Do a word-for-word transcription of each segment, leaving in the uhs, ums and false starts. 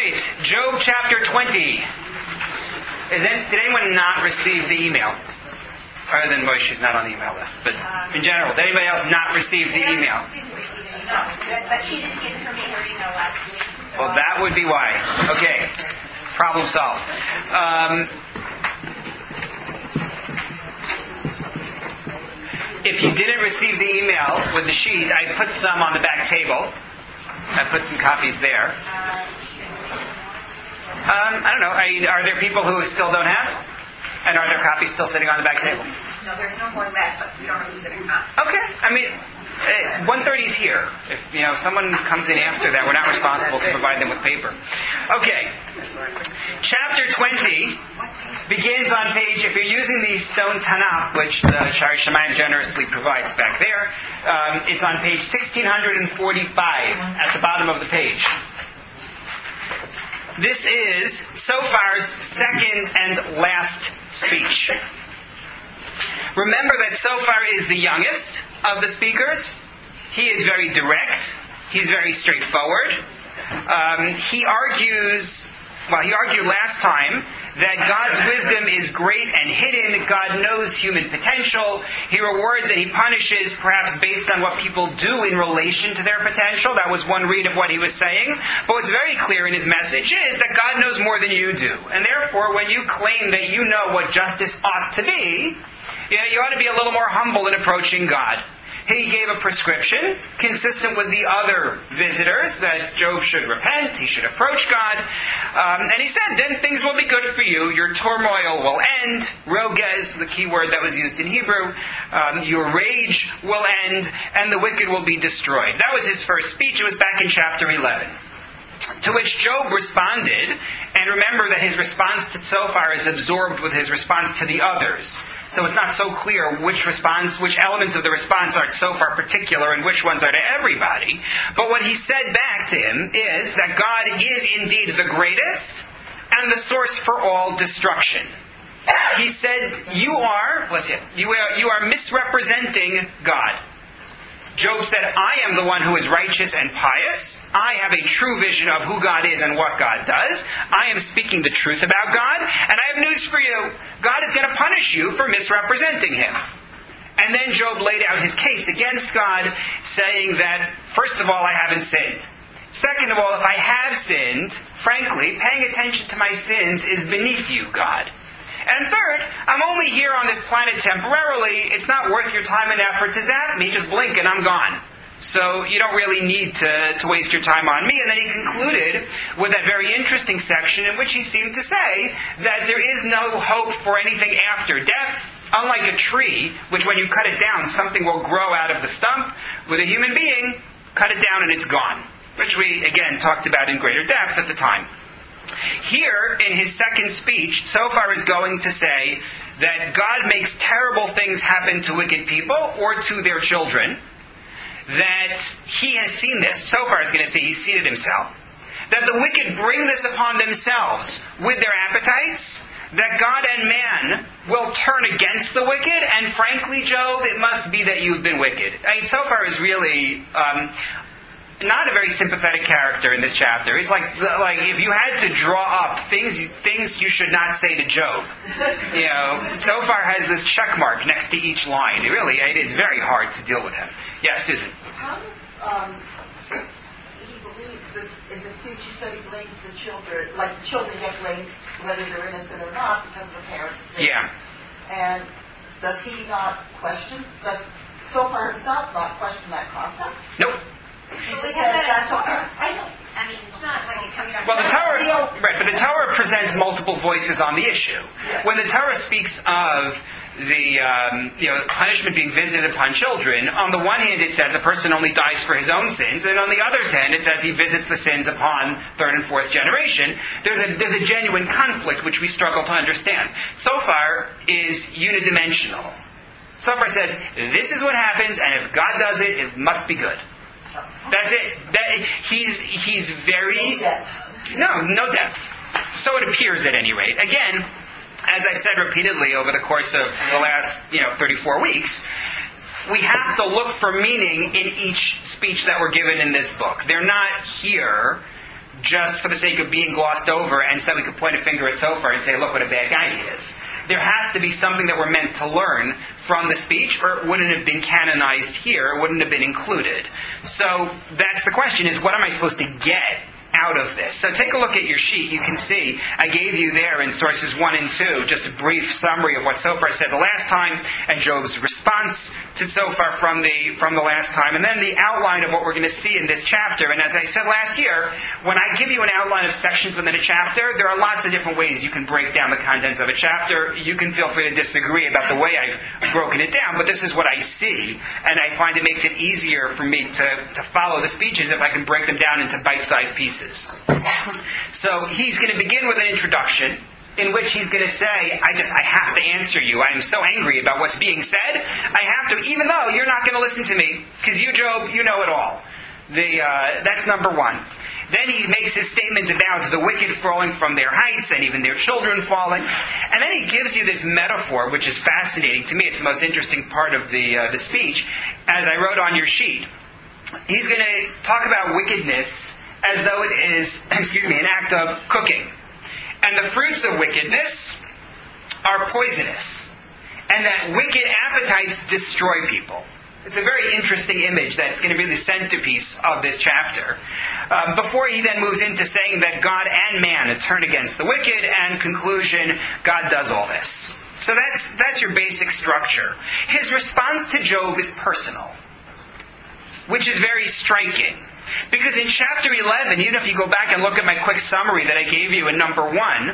right, Job chapter twenty. Is any, did anyone not receive the email? Other than Moshe, she's not on the email list. But in general, did anybody else not receive the email? Didn't receive an email, but she didn't give her me her email last week. So Well, that would be why. Okay, problem solved. Um, if you didn't receive the email with the sheet, I put some on the back table. I put some copies there. Um, I don't know. I, are there people who still don't have? And are there copies still sitting on the back table? No, there's no more left, but we don't know who's going to come. Okay. I mean, uh, one thirty is here. If you know if someone comes in after that, we're not responsible to provide them with paper. Okay. Chapter twenty begins on page, if you're using the stone Tanakh, which the Shari Shamayim generously provides back there, um, it's on page sixteen forty-five at the bottom of the page. This is Sofar's second and last speech. Remember that Sofar is the youngest of the speakers. He is very direct. He's very straightforward. Um, he argues, well, he argued last time that God's wisdom is great and hidden. God knows human potential. He rewards and he punishes perhaps based on what people do in relation to their potential. That was one read of what he was saying. But what's very clear in his message is that God knows more than you do. And therefore, when you claim that you know what justice ought to be, you know, you ought to be a little more humble in approaching God. He gave a prescription consistent with the other visitors that Job should repent, he should approach God. Um, and he said, then things will be good for you. Your turmoil will end. Rogez, the key word that was used in Hebrew. Um, your rage will end, and the wicked will be destroyed. That was his first speech. It was back in chapter eleven. To which Job responded, and remember that his response to Zophar is absorbed with his response to the others. So it's not so clear which response, which elements of the response are to Zophar particular and which ones are to everybody. But what he said back to him is that God is indeed the greatest and the source for all destruction. He said, you are, bless you, you are, you are misrepresenting God. Job said, I am the one who is righteous and pious. I have a true vision of who God is and what God does. I am speaking the truth about God. And I have news for you. God is going to punish you for misrepresenting Him. And then Job laid out his case against God, saying that, first of all, I haven't sinned. Second of all, if I have sinned, frankly, paying attention to my sins is beneath you, God. And third, I'm only here on this planet temporarily. It's not worth your time and effort to zap me. Just blink and I'm gone. So you don't really need to, to waste your time on me. And then he concluded with that very interesting section in which he seemed to say that there is no hope for anything after death. Unlike a tree, which when you cut it down, something will grow out of the stump. With a human being, cut it down and it's gone. Which we, again, talked about in greater depth at the time. Here, in his second speech, Zophar is going to say that God makes terrible things happen to wicked people or to their children. That he has seen this. Zophar is going to say he's seen it himself. That the wicked bring this upon themselves with their appetites. That God and man will turn against the wicked. And frankly, Job, it must be that you've been wicked. I mean, Zophar is really Um, not a very sympathetic character in this chapter. It's like like if you had to draw up things things you should not say to Job. You know, Zophar has this check mark next to each line. It really, it is very hard to deal with him. Yes, Susan. How does um, he believe this, in the speech you said he blames the children, like the children get blamed whether they're innocent or not because of the parents' sins. Yeah. And does he not question, does Zophar himself not question that concept? Nope. He just says that's okay. I don't, I mean, it's not like it comes out. Well, the Torah, right, but the Torah presents multiple voices on the issue. When the Torah speaks of the um, you know punishment being visited upon children, on the one hand it says a person only dies for his own sins, and on the other hand it says he visits the sins upon third and fourth generation. There's a there's a genuine conflict which we struggle to understand. Zophar is unidimensional. Zophar says, this is what happens, and if God does it, it must be good. That's it. That, he's he's very... No depth. No, no depth. So it appears at any rate. Again, as I've said repeatedly over the course of the last, you know, thirty-four weeks, we have to look for meaning in each speech that we're given in this book. They're not here just for the sake of being glossed over, and so we could point a finger at Zophar and say, look what a bad guy he is. There has to be something that we're meant to learn from the speech, or it wouldn't have been canonized here, it wouldn't have been included. So that's the question, is what am I supposed to get out of this? So take a look at your sheet. You can see I gave you there in sources one and two just a brief summary of what Zophar said the last time and Job's response to Zophar from the from the last time, and then the outline of what we're going to see in this chapter. And as I said last year, when I give you an outline of sections within a chapter, there are lots of different ways you can break down the contents of a chapter. You can feel free to disagree about the way I've broken it down, but this is what I see, and I find it makes it easier for me to, to follow the speeches if I can break them down into bite-sized pieces. So he's going to begin with an introduction in which he's going to say, I just, I have to answer you. I am so angry about what's being said. I have to, even though you're not going to listen to me, because you, Job, you know it all. The, uh, that's number one. Then he makes his statement about the wicked falling from their heights and even their children falling. And then he gives you this metaphor, which is fascinating. To me, it's the most interesting part of the, uh, the speech, as I wrote on your sheet. He's going to talk about wickedness as though it is, excuse me, an act of cooking. And the fruits of wickedness are poisonous. And that wicked appetites destroy people. It's a very interesting image that's going to be the centerpiece of this chapter. Um, before he then moves into saying that God and man turn against the wicked, and conclusion, God does all this. So that's, that's your basic structure. His response to Job is personal, which is very striking. Because in chapter eleven, even if you go back and look at my quick summary that I gave you in number one,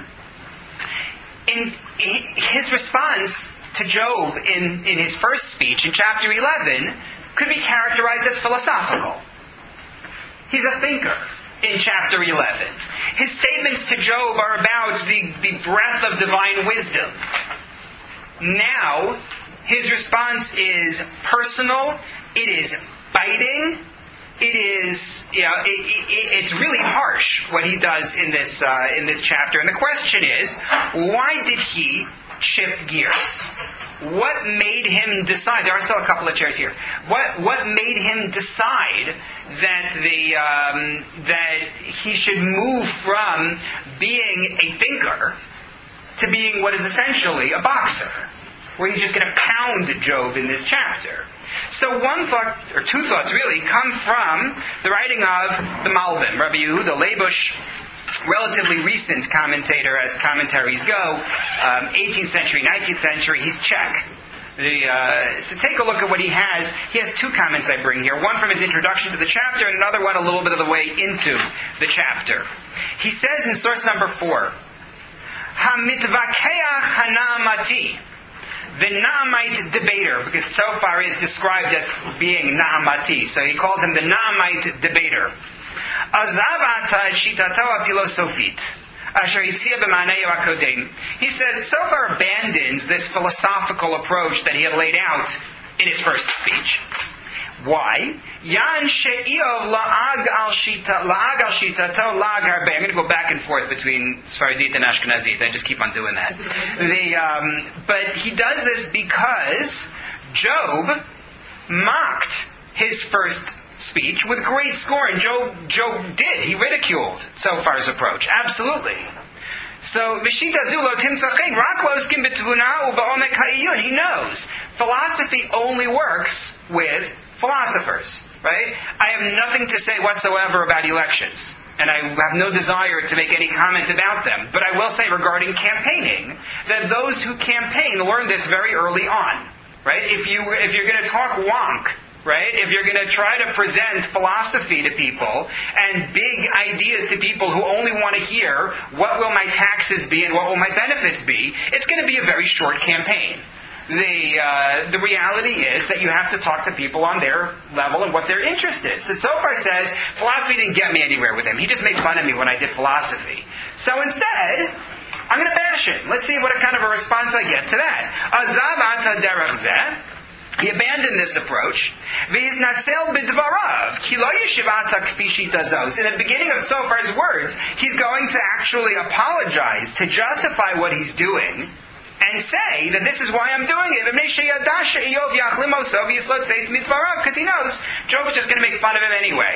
in his response to Job in, in his first speech, in chapter eleven, could be characterized as philosophical. He's a thinker in chapter eleven. His statements to Job are about the, the breath of divine wisdom. Now, his response is personal, it is biting, it is, you know, it, it, it's really harsh what he does in this uh, in this chapter. And the question is, why did he shift gears? What made him decide? There are still a couple of chairs here. What what made him decide that the um, that he should move from being a thinker to being what is essentially a boxer, where he's just going to pound Job in this chapter? So one thought, or two thoughts really, come from the writing of the Malbim, Rabbi Yehuda Leibush, relatively recent commentator as commentaries go, um, eighteenth century, nineteenth century, he's Czech. The, uh, so take a look at what he has. He has two comments I bring here. One from his introduction to the chapter, and another one a little bit of the way into the chapter. He says in source number four, HaMitvakeach HaNa'amati, the Naamite debater, because Zophar is described as being Naamati, so he calls him the Naamite debater. Azavata shitato apilosofit, asher yitzia b'manei hakodem. He says Zophar abandons this philosophical approach that he had laid out in his first speech. Why? Yan she'iyov la'ag al shita la'ag al shitato la'ag harbe. I'm going to go back and forth between Sfaradit and Ashkenazit. I just keep on doing that. The, um, but he does this because Job mocked his first speech with great scorn. Job, Job did. He ridiculed Zophar's approach. Absolutely. So, V'shita zulo timzachin rak loskim b'tvuna u'ba'omek ha'iyun. He knows philosophy only works with philosophers, right? I have nothing to say whatsoever about elections, and I have no desire to make any comment about them. But I will say regarding campaigning, that those who campaign learn this very early on, right? If you if you're going to talk wonk, right? If you're going to try to present philosophy to people and big ideas to people who only want to hear what will my taxes be and what will my benefits be, it's going to be a very short campaign. The uh, the reality is that you have to talk to people on their level and what their interest is. So Zophar says, philosophy didn't get me anywhere with him. He just made fun of me when I did philosophy. So instead, I'm going to bash it. Let's see what kind of a response I get to that. Azav ata derech zeh. He abandoned this approach. V'yiznasel b'dvarav ki lo yeshiv ata kfi shita zos. In the beginning of Zophar's words, he's going to actually apologize to justify what he's doing, and say that this is why I'm doing it. Because he knows Job is just going to make fun of him anyway.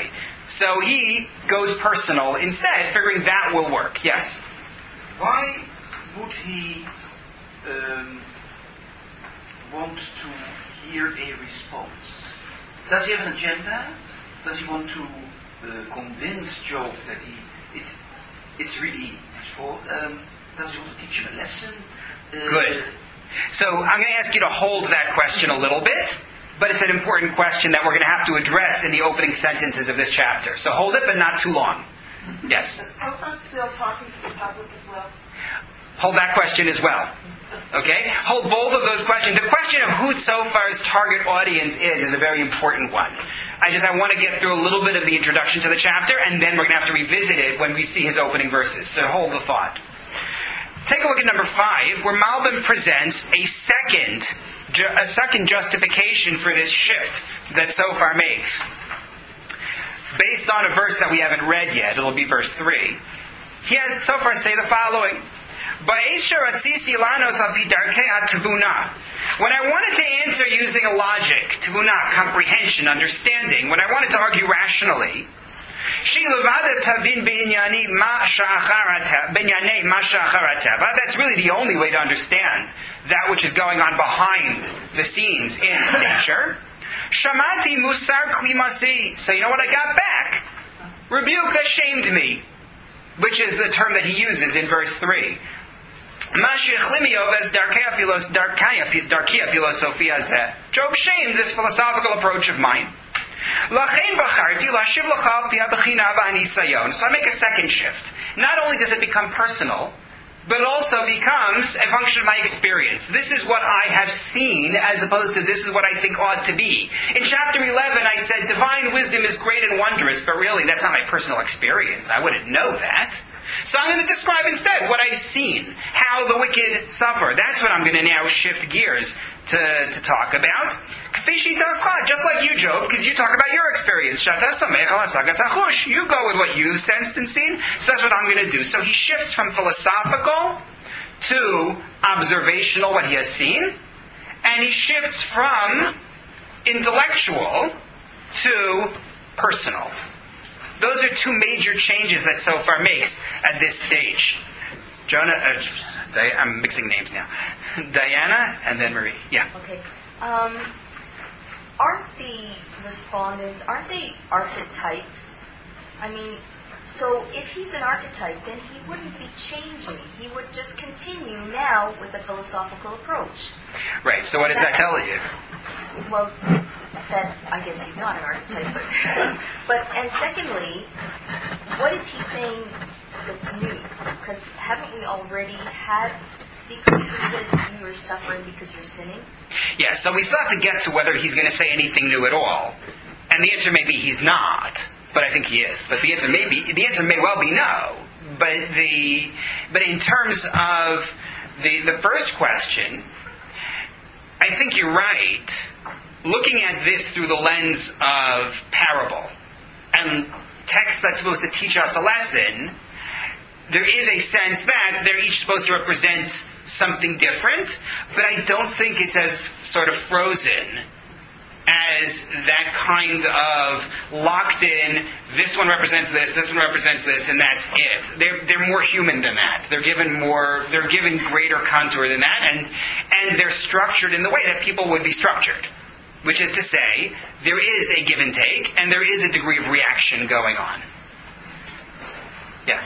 So he goes personal instead, figuring that will work. Yes? Why would he um, want to hear a response? Does he have an agenda? Does he want to uh, convince Job that he it, it's really his fault? Um, does he want to teach him a lesson? Uh, Good. So I'm going to ask you to hold that question a little bit, but it's an important question that we're going to have to address in the opening sentences of this chapter. So hold it, but not too long. Yes? Is Sophar still talking to the public as well? Hold that question as well. Okay? Hold both of those questions. The question of who Sophar's target audience is is a very important one. I just I want to get through a little bit of the introduction to the chapter, and then we're going to have to revisit it when we see his opening verses. So hold the thought. Take a look at number five, where Malbim presents a second, a second justification for this shift that Sophar makes. Based on a verse that we haven't read yet, it'll be verse three. He has Sophar say the following. When I wanted to answer using a logic, tevuna, comprehension, understanding, when I wanted to argue rationally, that's really the only way to understand that which is going on behind the scenes in nature. Shamati musar klimasi. So you know what I got back? Rebuke shamed me, which is the term that he uses in verse three. Job shamed this philosophical approach of mine. So I make a second shift. Not only does it become personal, but it also becomes a function of my experience. This is what I have seen, as opposed to this is what I think ought to be. In chapter eleven, I said, divine wisdom is great and wondrous, but really, that's not my personal experience. I wouldn't know that. So I'm going to describe instead what I've seen, how the wicked suffer. That's what I'm going to now shift gears to, to talk about. Just like you, Job, because you talk about your experience. You go with what you've sensed and seen, so that's what I'm going to do. So he shifts from philosophical to observational, what he has seen, and he shifts from intellectual to personal. Those are two major changes that Sophar makes at this stage. Jonah, uh, Di- I'm mixing names now. Diana and then Marie. Yeah. Okay. Um, aren't the respondents, aren't they archetypes? I mean, so if he's an archetype, then he wouldn't be changing. He would just continue now with a philosophical approach. Right. So what does that tell you? Well, that I guess he's not an archetype, but, but and secondly, what is he saying that's new? Because haven't we already had speakers who said you are suffering because you're sinning? Yeah, so we still have to get to whether he's going to say anything new at all, and the answer may be he's not, but I think he is. But the answer may be the answer may well be no. But the but in terms of the the first question, I think you're right. Looking at this through the lens of parable and text that's supposed to teach us a lesson, there is a sense that they're each supposed to represent something different, but I don't think it's as sort of frozen as that kind of locked in, this one represents this, this one represents this, and that's it. They're they're more human than that. They're given more they're given greater contour than that, and and they're structured in the way that people would be structured. Which is to say, there is a give and take, and there is a degree of reaction going on. Yeah.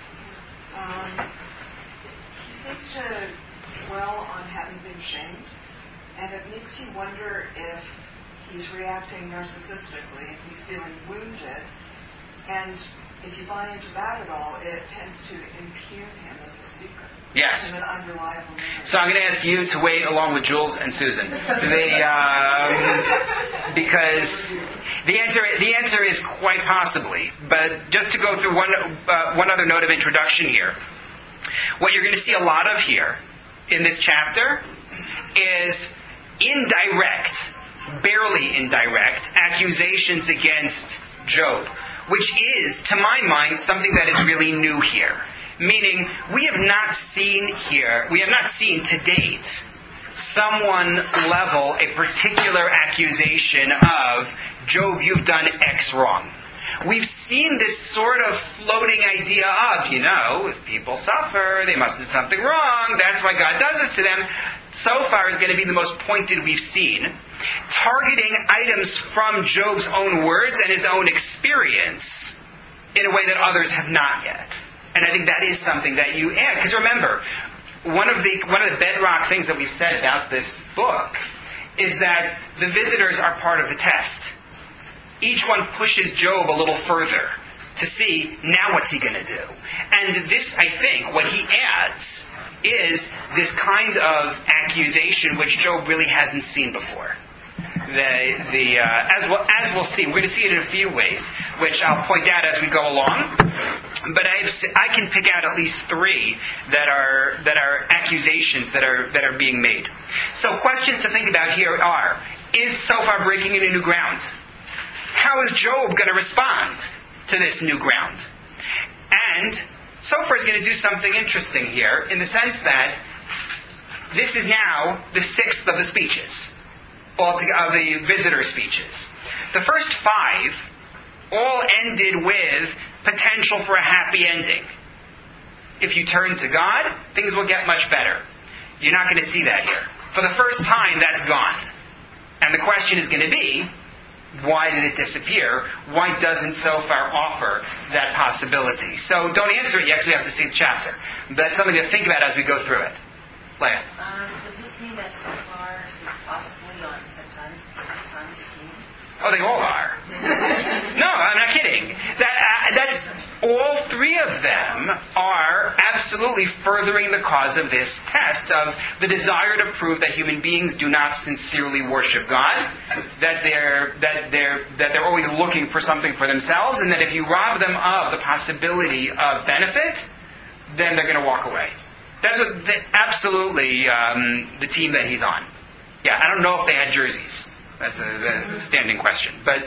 Um, he seems to dwell on having been shamed, and it makes you wonder if he's reacting narcissistically, if he's feeling wounded, and if you buy into that at all, it tends to impugn him as a speaker. Yes. An unreliable memory. So I'm going to ask you to wait along with Jules and Susan. They, um, because the answer the answer is quite possibly. But just to go through one uh, one other note of introduction here, what you're going to see a lot of here in this chapter is indirect, barely indirect, accusations against Job, which is, to my mind, something that is really new here. Meaning, we have not seen here, we have not seen to date, someone level a particular accusation of, Job, you've done X wrong. we've seen this sort of floating idea of, you know, if people suffer, they must do something wrong, that's why God does this to them. So far is going to be the most pointed we've seen, targeting items from Job's own words and his own experience in a way that others have not yet. And I think that is something that you add. Because remember, one of the one of the bedrock things that we've said about this book is that the visitors are part of the test. Each one pushes Job a little further to see, now what's he going to do? And this, I think, what he adds is this kind of accusation which Job really hasn't seen before. The, the, uh, as, we'll, as we'll see, we're going to see it in a few ways, which I'll point out as we go along. But I've, I can pick out at least three that are that are accusations that are that are being made. So questions to think about here are: is Zophar breaking into new ground? How is Job going to respond to this new ground? And Zophar is going to do something interesting here, in the sense that this is now the sixth of the speeches, all of the visitor speeches. The first five all ended with potential for a happy ending. If you turn to God, things will get much better. You're not going to see that here. For the first time, that's gone. And the question is going to be, why did it disappear? Why doesn't Zophar offer that possibility? So don't answer it yet, because we have to see the chapter. But that's something to think about as we go through it. Leah. Um, does this mean that Zophar is possibly on Satan's, Satan's team? Oh, they all are. No, I'm not kidding. That, uh, that's, all three of them are absolutely furthering the cause of this test of the desire to prove that human beings do not sincerely worship God, that they're that they're that they're always looking for something for themselves, and that if you rob them of the possibility of benefit, then they're going to walk away. That's what the, absolutely um, the team that he's on. Yeah, I don't know if they had jerseys. That's a, a standing question. But,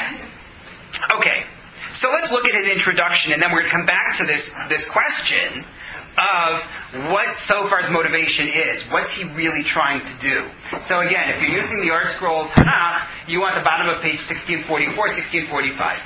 okay. So let's look at his introduction, and then we're going to come back to this, this question of what Zophar's motivation is. What's he really trying to do? So again, if you're using the Art Scroll Tanakh, you want the bottom of page sixteen forty-four, sixteen forty-five.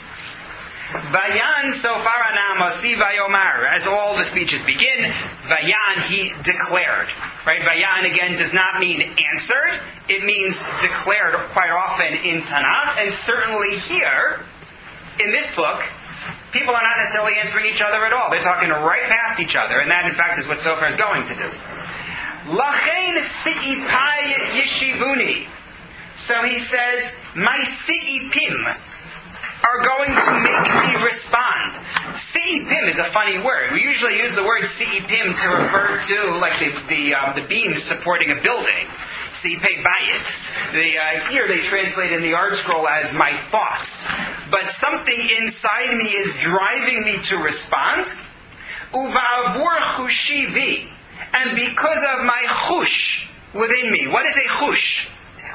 Vayan Zophar Anamasi Vayomar. As all the speeches begin, Vayan, he declared. Right? Vayan, again, does not mean answered. It means declared quite often in Tanakh. And certainly here, in this book, people are not necessarily answering each other at all. They're talking right past each other. And that, in fact, is what Zophar is going to do. Lachein si'ipai yeshivuni. So he says, my si'ipim are going to make me respond. Si'ipim is a funny word. We usually use the word si'ipim to refer to like the the, um, the beams supporting a building. Si'ipei bayit. The, uh, here they translate in the Art Scroll as my thoughts. But something inside me is driving me to respond. Uva'avur chushivi. And because of my chush within me. What is a chush?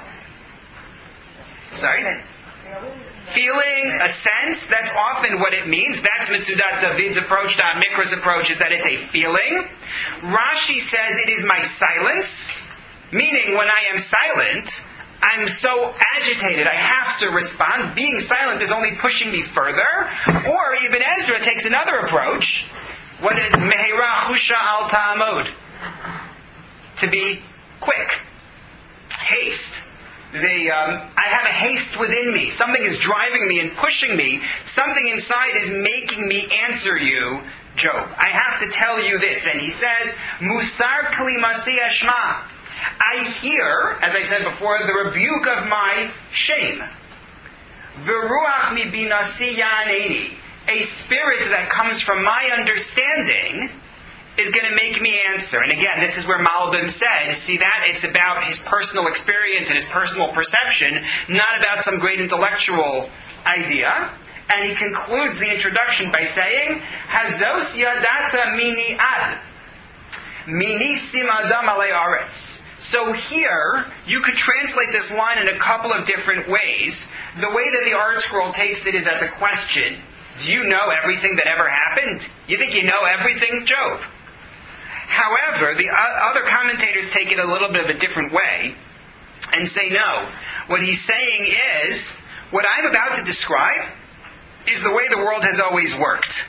Sorry? Feeling, a sense, that's often what it means. That's Mitzudat David's approach, Da'at Mikra's approach, is that it's a feeling. Rashi says it is my silence, meaning when I am silent, I'm so agitated, I have to respond. Being silent is only pushing me further. Or Ibn Ezra takes another approach. What is Mehera Husha al Ta'amod? To be quick. Haste. The, um, I have a haste within me. Something is driving me and pushing me. Something inside is making me answer you, Job. I have to tell you this. And he says, Musar Kalimasi Ashma. I hear, as I said before, the rebuke of my shame. V'ruach mi binasi yaneni. A spirit that comes from my understanding is going to make me answer. And again, this is where Malbim says, see that? It's about his personal experience and his personal perception, not about some great intellectual idea. And he concludes the introduction by saying, Hazos yadata mini ad. Mini simadam alei aretz. So here, you could translate this line in a couple of different ways. The way that the Art Scroll takes it is as a question. Do you know everything that ever happened? You think you know everything, Job? However, the other commentators take it a little bit of a different way and say no. What he's saying is, what I'm about to describe is the way the world has always worked.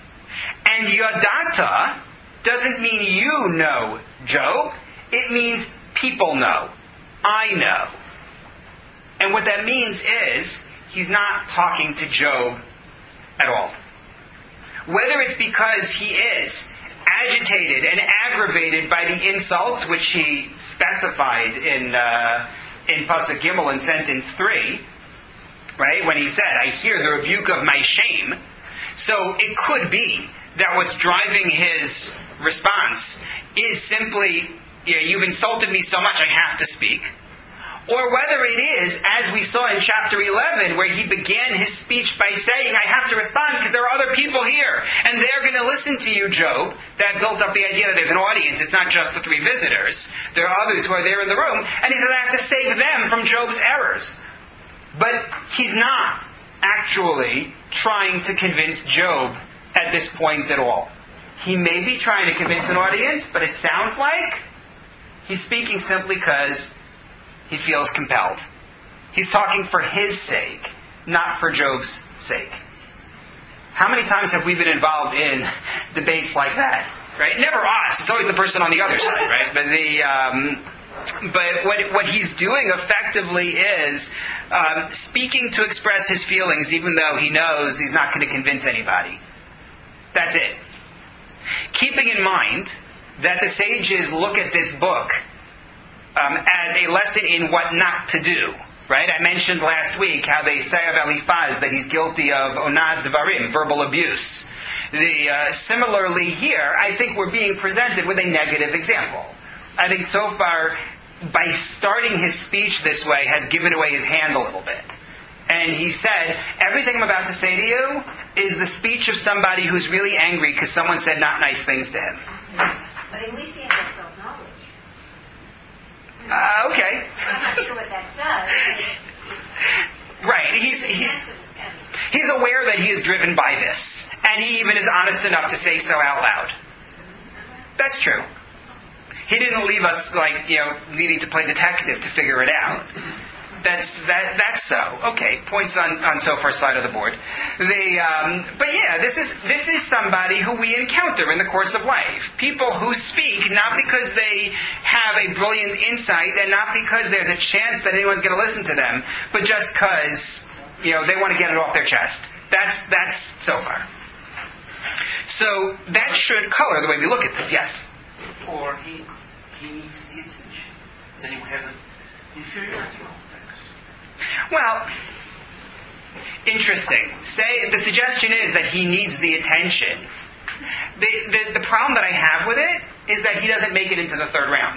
And yadata doesn't mean you know Job. It means people know. I know. And what that means is, he's not talking to Job at all. Whether it's because he is agitated and aggravated by the insults which he specified in uh, in Pasuk Gimel in sentence three, right, when he said, I hear the rebuke of my shame. So it could be that what's driving his response is simply, you know, you've insulted me so much I have to speak. Or whether it is, as we saw in chapter eleven, where he began his speech by saying, I have to respond because there are other people here, and they're going to listen to you, Job. That built up the idea that there's an audience. It's not just the three visitors. There are others who are there in the room. And he says, I have to save them from Job's errors. But he's not actually trying to convince Job at this point at all. He may be trying to convince an audience, but it sounds like he's speaking simply because he feels compelled. He's talking for his sake, not for Job's sake. How many times have we been involved in debates like that? Right? Never us. It's always the person on the other side, right? But the um, but what what he's doing effectively is um, speaking to express his feelings, even though he knows he's not going to convince anybody. That's it. Keeping in mind that the sages look at this book Um, as a lesson in what not to do. Right? I mentioned last week how they say of Eliphaz that he's guilty of onad dvarim, verbal abuse. The, uh, similarly here, I think we're being presented with a negative example. I think so far, by starting his speech this way, has given away his hand a little bit. And he said, everything I'm about to say to you is the speech of somebody who's really angry because someone said not nice things to him. But at least he has that self-knowledge. Uh, okay. I'm not sure what that does. Right. He's he, he's aware that he is driven by this. And he even is honest enough to say so out loud. That's true. He didn't leave us, like, you know, needing to play detective to figure it out. That's that. That's so. Okay, points on, on Sofar's side of the board. The um, but yeah, this is this is somebody who we encounter in the course of life. People who speak not because they have a brilliant insight and not because there's a chance that anyone's going to listen to them, but just because, you know, they want to get it off their chest. That's that's Sofar. So that should color the way we look at this. Yes. Or he he needs the attention. Then he will have an inferiority complex. Well, interesting. Say the suggestion is that he needs the attention. The, the the problem that I have with it is that he doesn't make it into the third round.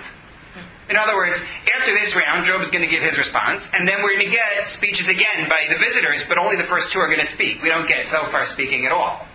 In other words, after this round, Job is going to give his response, and then we're going to get speeches again by the visitors, but only the first two are going to speak. We don't get Sofar speaking at all.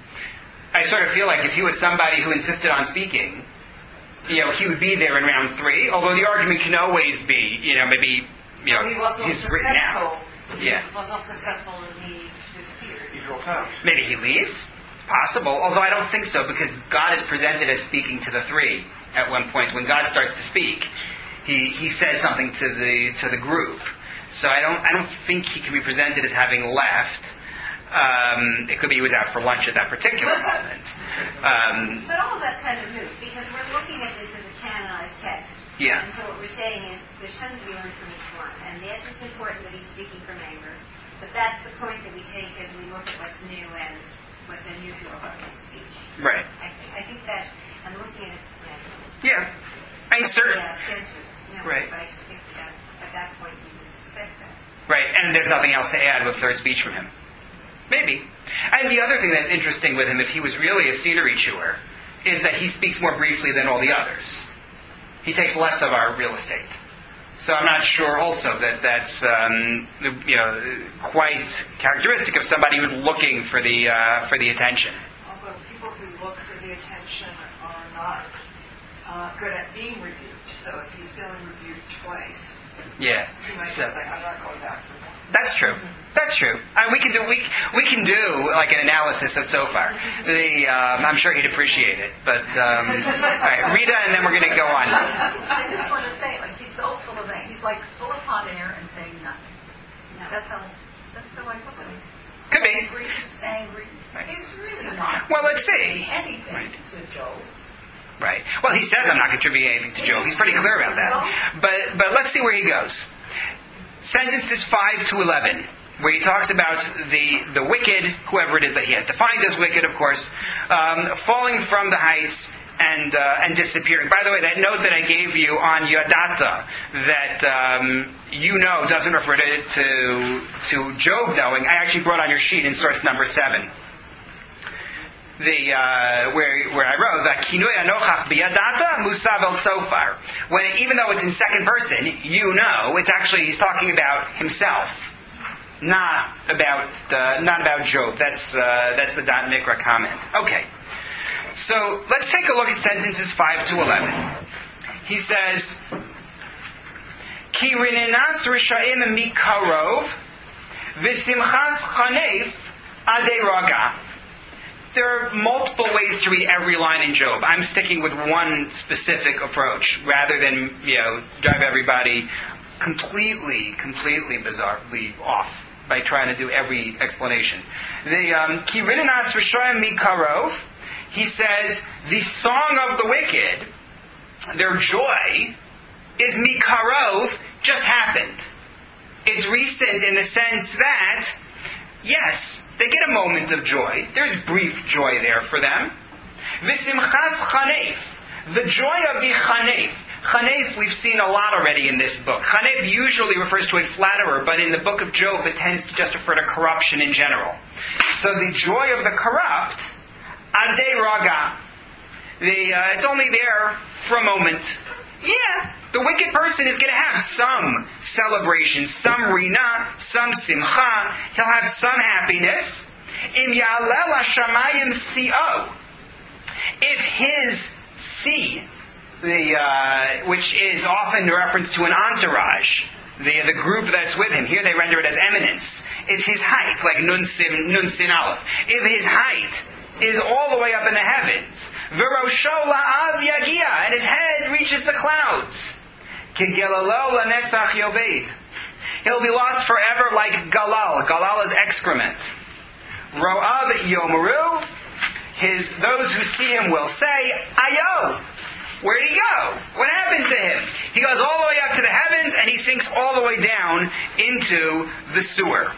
I sort of feel like if he was somebody who insisted on speaking, you know, he would be there in round three, although the argument can always be, you know, maybe, you know, He was not he's written out. successful. Yeah. He was not successful and he disappeared. He dropped out. Maybe he leaves. Possible, although I don't think so, because God is presented as speaking to the three at one point. When God starts to speak, he, he says something to the to the group. So I don't I don't think he can be presented as having left. Um, it could be he was out for lunch at that particular moment. Um, But all of that's kind of moot, because we're looking at this as a canonized text. Yeah. And so what we're saying is there's something to be learned from each one. And yes, it's important that he's speaking from anger, but that's the point that we take as we look at what's new and what's unusual about his speech. right. I, I think that I'm looking at it. Yeah. I mean, certain. Yeah, censored. No, Right. But I just think that at that point he was to say that. Right, and there's nothing else to add with third speech from him. Maybe. And the other thing that's interesting with him, if he was really a scenery chewer, is that he speaks more briefly than all the others. He takes less of our real estate. So I'm not sure also that that's um, you know quite characteristic of somebody who's looking for the uh, for the attention. Although people who look for the attention are not uh, good at being rebuked. So if he's feeling rebuked twice, Yeah. he might So- just say, I'm not going back for one. That's true. That's true. And we can do we we can do like an analysis of so far. The um, I'm sure he'd appreciate it. But um, all right, Rita, and then we're going to go on. I just want to say, like, he's so full of anger. He's like full of hot air and saying nothing. No. That's how, that's how I look at him. Could be. He's angry Well, let's see. Anything Right. to Job. Right. Well, he says I'm not contributing anything to Job. He's pretty clear about that. But but let's see where he goes. Sentences five to eleven, where he talks about the the wicked, whoever it is that he has defined as wicked, of course, um, falling from the heights and uh, and disappearing. By the way, that note that I gave you on Yadata, that um, you know doesn't refer to, to to Job knowing. I actually brought on your sheet in source number seven. The uh, where where I wrote that kinui anochach biyadata musav el sofar. When even though it's in second person, you know it's actually he's talking about himself, not about uh, not about Job. That's uh, that's the Dot Mikra comment. Okay, so let's take a look at sentences five to eleven. He says, Ki rininas rishaim mikarov v'simchas chanef adei raga. There are multiple ways to read every line in Job. I'm sticking with one specific approach rather than, you know, drive everybody completely, completely bizarrely off by trying to do every explanation. The um, Ki rininas rishaim mikarov. He says the song of the wicked, their joy, is mikarov, just happened. It's recent in the sense that, yes, they get a moment of joy. There's brief joy there for them. V'simchas chanef, the joy of the chanef. Chanef we've seen a lot already in this book. Chanef usually refers to a flatterer, but in the book of Job it tends to just refer to corruption in general. So the joy of the corrupt, adei raga, the, uh, it's only there for a moment. Yeah, the wicked person is going to have some celebration, some rina, some simcha. He'll have some happiness. Im yalel hashamayim co. If his C, the uh, which is often a reference to an entourage, the the group that's with him. Here they render it as eminence. It's his height, like nun sin nun sin aleph. If his height is all the way up in the heavens, v'rosho la'av yagia, and his head reaches the clouds. Kigelalo lanetzach yoved. He'll be lost forever like galal. Galal is excrement. Ro'av yomaru. His those who see him will say, Ayo. Where'd he go? What happened to him? He goes all the way up to the heavens and he sinks all the way down into the sewer.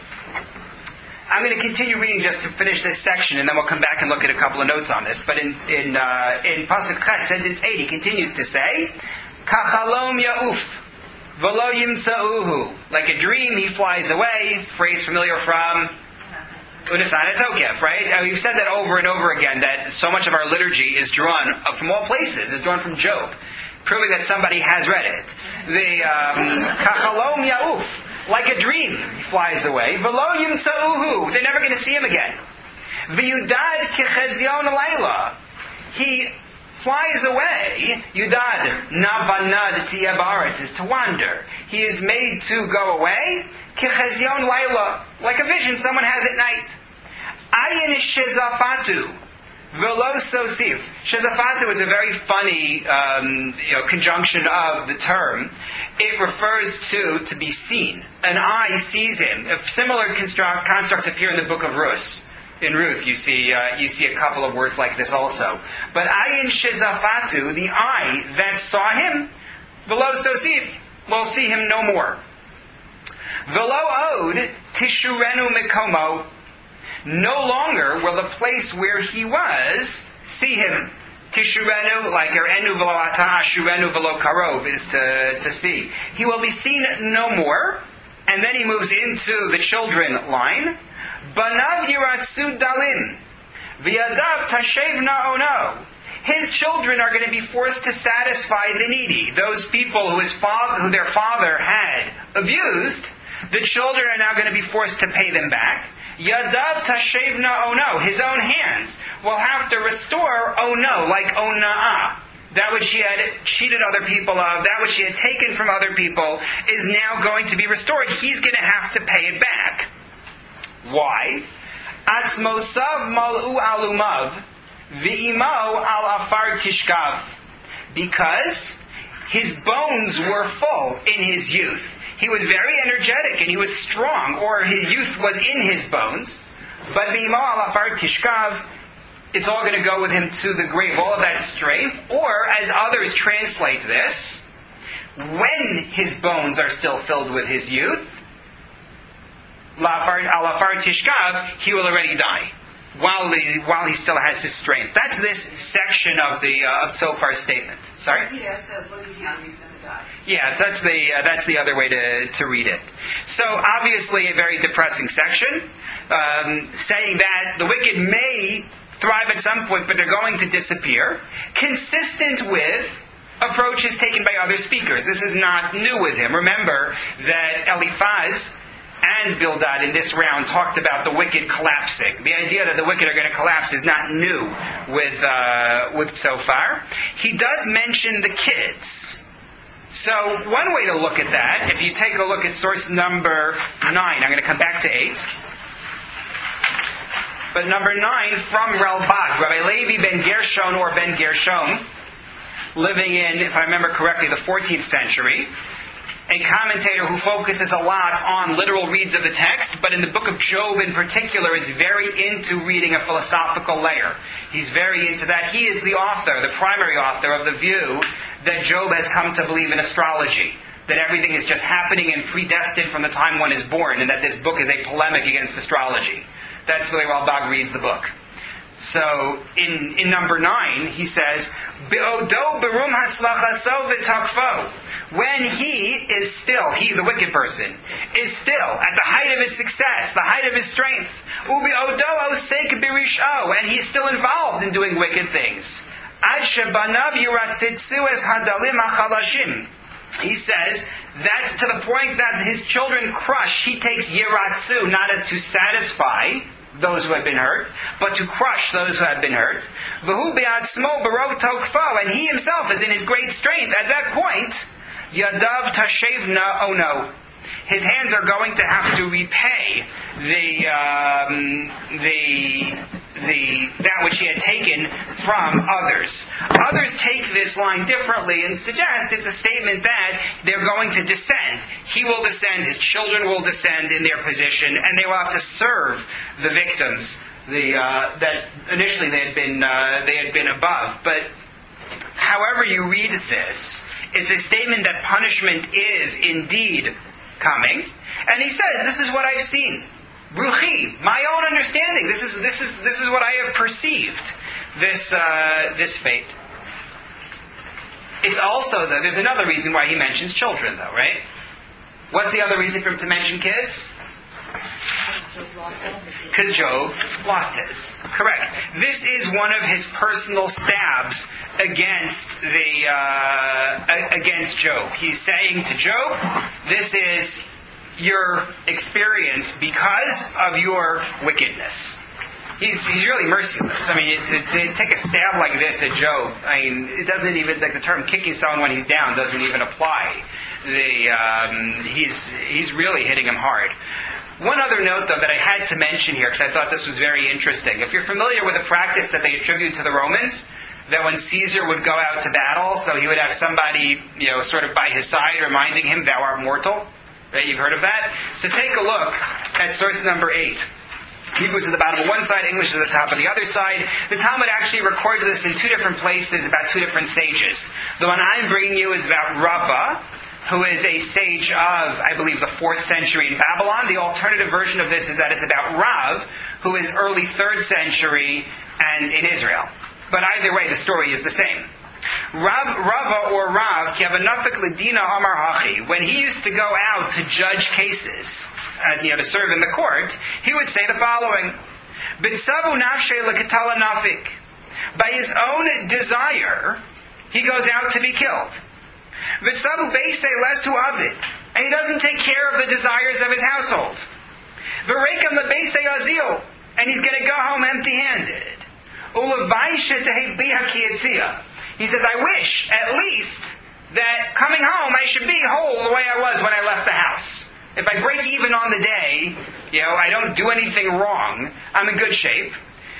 I'm going to continue reading just to finish this section, and then we'll come back and look at a couple of notes on this. But in in uh, in Pasuk Chet, sentence eight, he continues to say, "Kachalom yauf, v'lo yimtzauhu." Like a dream, he flies away. Phrase familiar from Unisana Tokef, right? Uh, we've said that over and over again. That so much of our liturgy is drawn uh, from all places. Is drawn from Job, proving that somebody has read it. The Kachalom um, yauf. Like a dream, he flies away. V'lo yimtzauhu. They're never going to see him again. V'yudad kechezyon layla. He flies away. Yudad navanad tiyabaretz is to wander. He is made to go away. Kechezyon layla, like a vision someone has at night. Ayin shezafatu. V'lo sosif. Shezafatu is a very funny um, you know, conjunction of the term. It refers to to be seen. An eye sees him. If similar construct, constructs appear in the book of Ruth. In Ruth, you see uh, you see a couple of words like this also. But ayin shezafatu, the eye that saw him, v'lo sosif, will see him no more. V'lo od tishurenu mikomo. No longer will the place where he was see him. Tishurenu, like erenu v'lo ata, ashurenu v'lo karov, is to, to see. He will be seen no more. And then he moves into the children line. Banav yiratsu dalim, v'yadav tashevna ono. His children are going to be forced to satisfy the needy. Those people who his father, who their father had abused, the children are now going to be forced to pay them back. Yadav tashevna ono. His own hands will have to restore ono, like ona'ah. That which he had cheated other people of, that which he had taken from other people, is now going to be restored. He's going to have to pay it back. Why? Atzmosav mal'u alumav, v'imo al afar tishkav. Because his bones were full in his youth. He was very energetic and he was strong, or his youth was in his bones. But v'imo al afar tishkav, it's all going to go with him to the grave, all of that strength. Or, as others translate this, when his bones are still filled with his youth, alafar tishkav, he will already die, while he, while he still has his strength. That's this section of the uh, of Zofar's statement. Sorry? Peter says when he's young he's going to die. Yeah, that's the uh, that's the other way to, to read it. So obviously a very depressing section, um, saying that the wicked may thrive at some point, but they're going to disappear, consistent with approaches taken by other speakers. This is not new with him. Remember that Eliphaz and Bildad in this round talked about the wicked collapsing. The idea that the wicked are going to collapse is not new with uh, with Zophar. He does mention the kids. So one way to look at that, if you take a look at source number nine, I'm going to come back to eight. But number nine, from Ralbag, Rabbi Levi ben Gershon or ben Gershon, living in, if I remember correctly, the fourteenth century, a commentator who focuses a lot on literal reads of the text, but in the book of Job in particular is very into reading a philosophical layer. He's very into that. He is the author, the primary author of the view that Job has come to believe in astrology, that everything is just happening and predestined from the time one is born, and that this book is a polemic against astrology. That's the way Ralbag reads the book. So, in, in number nine, he says, Be'odo berum hatzlachaso v'takfo. When he is still, he, the wicked person, is still at the height of his success, the height of his strength, ube'odo osek birisho, and he's still involved in doing wicked things. Ad shebanav yiratzitzu es hadalim hachalashim. He says, that's to the point that his children crush. He takes yiratzu, not as to satisfy those who have been hurt, but to crush those who have been hurt. V'hu be'atzmo barov tokfo, and he himself is in his great strength. At that point, yadav tashevna ono. His hands are going to have to repay the um, the the that which he had taken from others. Others take this line differently and suggest it's a statement that they're going to descend. He will descend, his children will descend in their position, and they will have to serve the victims the uh, that initially they had been uh, they had been above. But however you read this, it's a statement that punishment is indeed coming, and he says, "This is what I've seen, ruchi, my own understanding. This is this is this is what I have perceived. This uh, this fate." It's also though there's another reason why he mentions children, though, right? What's the other reason for him to mention kids? Because Job lost his. Correct. This is one of his personal stabs against the uh, against Job. He's saying to Job, "This is your experience because of your wickedness." He's he's really merciless. I mean, to, to take a stab like this at Job, I mean, it doesn't even, like the term "kicking someone when he's down" doesn't even apply. The um, he's he's really hitting him hard. One other note, though, that I had to mention here, because I thought this was very interesting. If you're familiar with the practice that they attribute to the Romans, that when Caesar would go out to battle, so he would have somebody, you know, sort of by his side reminding him, "Thou art mortal." Right? You've heard of that? So take a look at source number eight. Hebrew is at the bottom of one side, English is at the top of the other side. The Talmud actually records this in two different places about two different sages. The one I'm bringing you is about Rava, who is a sage of, I believe, the fourth century in Babylon. The alternative version of this is that it's about Rav, who is early third century and in Israel. But either way, the story is the same. Rav, Rava or Rav, Kiavanafik Ledina Amar Hachi, when he used to go out to judge cases, uh, you know, to serve in the court, he would say the following: Bitsavu nafshe lekatala nafik. By his own desire, he goes out to be killed. Vitsavu beise lesu avid, and he doesn't take care of the desires of his household. V'rekam lebeise azil, and he's going to go home empty-handed. Ulevaisha tehebiha kiyitzia. He says, I wish, at least, that coming home I should be whole the way I was when I left the house. If I break even on the day, you know, I don't do anything wrong, I'm in good shape.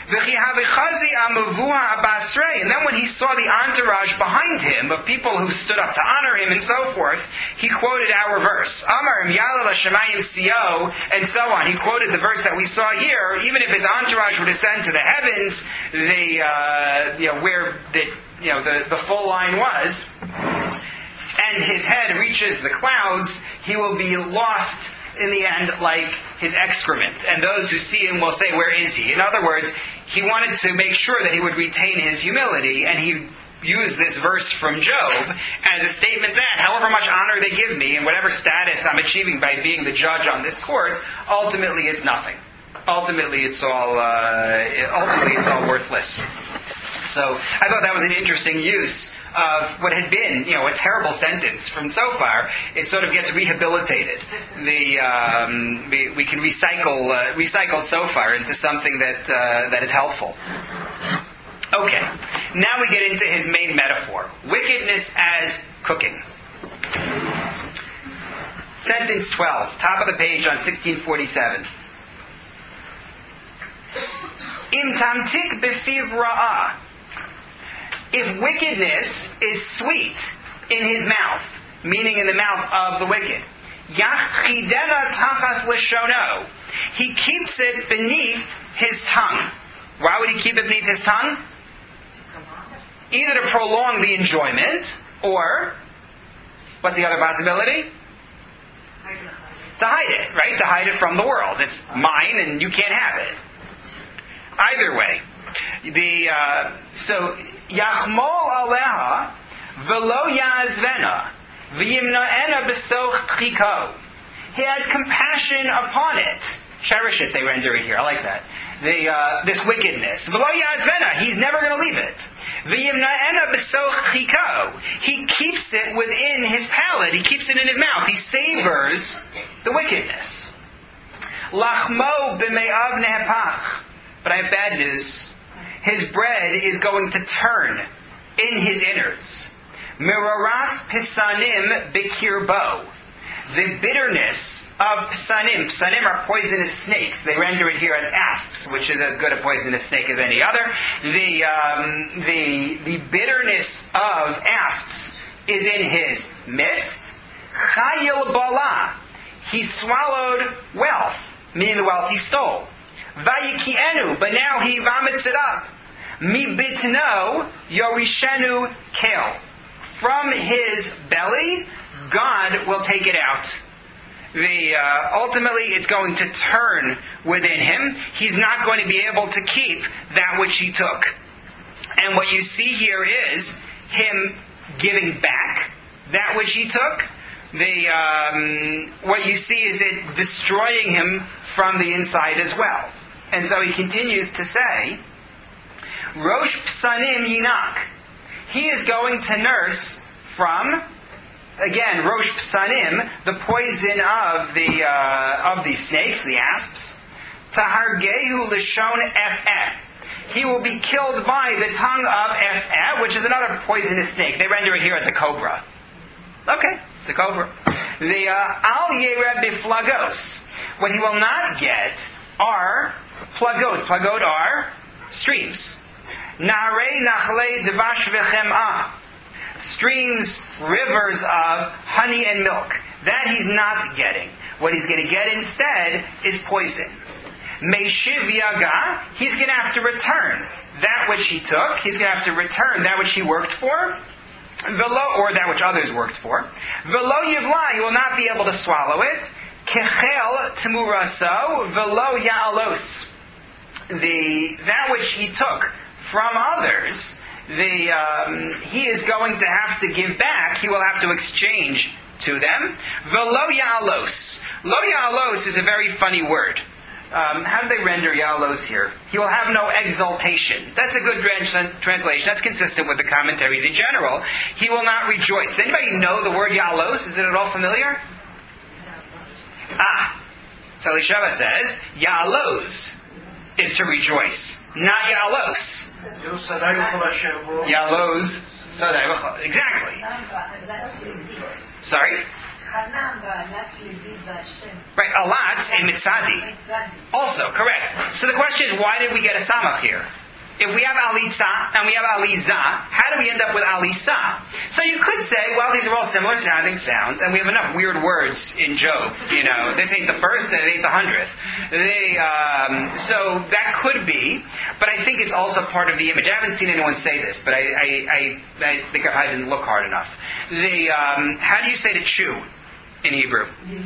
And then when he saw the entourage behind him of people who stood up to honor him and so forth, he quoted our verse. Amarim Yalel Hashemayim Sio, and so on. He quoted the verse that we saw here. Even if his entourage would ascend to the heavens, the uh, you know where the you know the, the full line was, and his head reaches the clouds, he will be lost in the end like his excrement. And those who see him will say, where is he? In other words, he wanted to make sure that he would retain his humility, and he used this verse from Job as a statement that however much honor they give me and whatever status I'm achieving by being the judge on this court, ultimately it's nothing. Ultimately it's all uh, ultimately it's all worthless. So I thought that was an interesting use of what had been, you know, a terrible sentence from Zophar. It sort of gets rehabilitated. The um, we, we can recycle uh, recycle Zophar into something that uh, that is helpful. Okay, now we get into his main metaphor: wickedness as cooking. Sentence twelve, top of the page on sixteen forty-seven. Im tamtik befiv ra'ah. If wickedness is sweet in his mouth, meaning in the mouth of the wicked, yachidena tachas lishono, he keeps it beneath his tongue. Why would he keep it beneath his tongue? Either to prolong the enjoyment, or what's the other possibility? To hide it, right? To hide it from the world. It's mine, and you can't have it. Either way, the uh, so. Yachmol aleha velo yazvena v'yimnoena besoch chiko. He has compassion upon it. Cherish it, they render it here. I like that. The, uh, this wickedness. Velo yazvena. He's never going to leave it. V'yimnoena besoch chiko. He keeps it within his palate. He keeps it in his mouth. He savors the wickedness. Lachmo b'me'av nehepach. But I have bad news. His bread is going to turn in his innards. Miraras pisanim bikirbo. The bitterness of pisanim. Pisanim are poisonous snakes. They render it here as asps, which is as good a poisonous snake as any other. The um, the the bitterness of asps is in his midst. Chayil bala. He swallowed wealth, meaning the wealth he stole. Vayikienu, but now he vomits it up. Mi bitno yorishenu kel. From his belly, God will take it out. The uh, ultimately, it's going to turn within him. He's not going to be able to keep that which he took. And what you see here is him giving back that which he took. The um, what you see is it destroying him from the inside as well. And so he continues to say, Rosh Psanim Yinak. He is going to nurse from, again, Rosh Psanim, the poison of the uh, of these snakes, the asps. Tahargehu Lishon Ef'eh. He will be killed by the tongue of Ef'eh, which is another poisonous snake. They render it here as a cobra. Okay, it's a cobra. The Al Yereh Biflagos. What he will not get are plagot. Plagot are streams. Narei nachle devash v'chem'ah. Streams, rivers of honey and milk. That he's not getting. What he's going to get instead is poison. Meishiv yaga. He's going to have to return that which he took. He's going to have to return that which he worked for. Velo, or that which others worked for. Velo yivla. He will not be able to swallow it. Kechel temuraso velo ya'alos. The that which he took from others, the um, he is going to have to give back. He will have to exchange to them. Velo ya'alos. Lo ya'alos is a very funny word. Um, how do they render ya'alos here? He will have no exaltation. That's a good trans- translation. That's consistent with the commentaries in general. He will not rejoice. Does anybody know the word ya'alos? Is it at all familiar? Ah, so Elisheva says, Ya'alos is to rejoice, not Ya'alos. Ya'alos, exactly. Sorry? Right, alatz in mitzadi. Also, correct. So the question is, why did we get a samach here? If we have alitza and we have aliza, how do we end up with alisa? So you could say, well, these are all similar sounding sounds, and we have enough weird words in Job. You know, this ain't the first, and it ain't the hundredth. They, um, so that could be, but I think it's also part of the image. I haven't seen anyone say this, but I, I, I, I think I didn't look hard enough. The, um, how do you say to chew in Hebrew?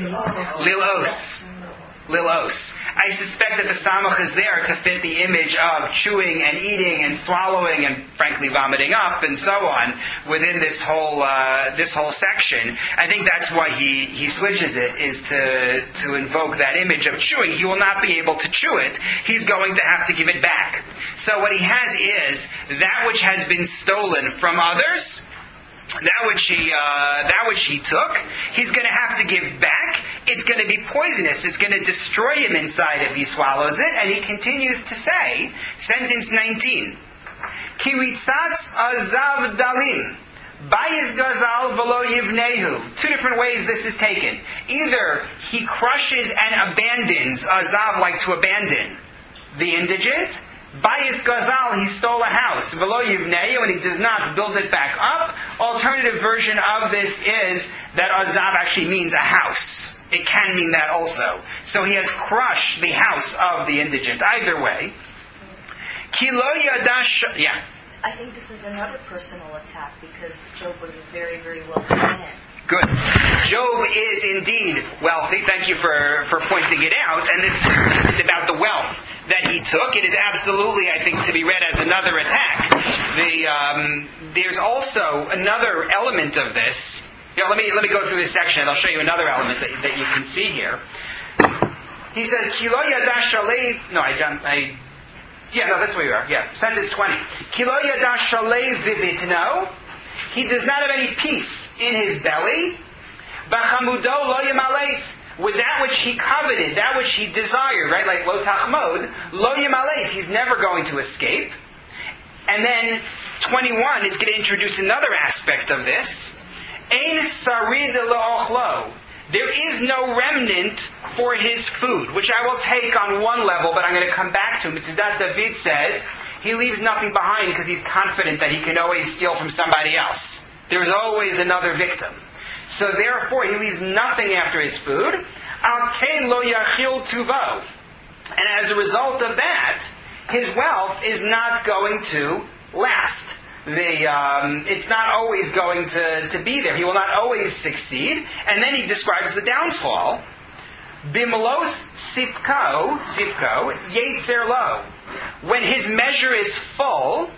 Lilos. Lilos. I suspect that the samach is there to fit the image of chewing and eating and swallowing and frankly vomiting up and so on within this whole uh, this whole section. I think that's why he, he switches it, is to to invoke that image of chewing. He will not be able to chew it. He's going to have to give it back. So what he has is that which has been stolen from others, that which he uh, that which he took, he's going to have to give back. It's going to be poisonous. It's going to destroy him inside if he swallows it. And he continues to say, sentence nineteen, Kiritzatz azav dalim, bayis gazal v'lo yivnehu. Two different ways this is taken. Either he crushes and abandons, azav, like to abandon, the indigent. Bayis gazal, he stole a house. V'lo yivnehu, and he does not build it back up. Alternative version of this is that azav actually means a house. It can mean that also. So he has crushed the house of the indigent. Either way. Kilo yadash, yeah. I think this is another personal attack because Job was a very, very wealthy man. Good. Job is indeed wealthy. Thank you for, for pointing it out. And this is about the wealth that he took. It is absolutely, I think, to be read as another attack. The um, there's also another element of this. You know, let me let me go through this section and I'll show you another element that, that you can see here. He says, Kilo yadash shalev. No, I, I yeah, no, that's where you are. Yeah, sentence twenty. Kilo yadash shalev vivitno. He does not have any peace in his belly. Bachamudo lo yamaleit. With that which he coveted, that which he desired, right? Like lo tachmod, lo yamaleit. He's never going to escape. And then twenty-one is going to introduce another aspect of this. Ein sarid lo'ochlo. There is no remnant for his food, which I will take on one level, but I'm going to come back to him. Mitzudat David says he leaves nothing behind because he's confident that he can always steal from somebody else. There's always another victim. So therefore he leaves nothing after his food. Al kein lo yachil tuvo. And as a result of that, his wealth is not going to last. The, um, it's not always going to, to be there. He will not always succeed. And then he describes the downfall. Bimlos sipko, sipko, yetzer lo. When his measure is full,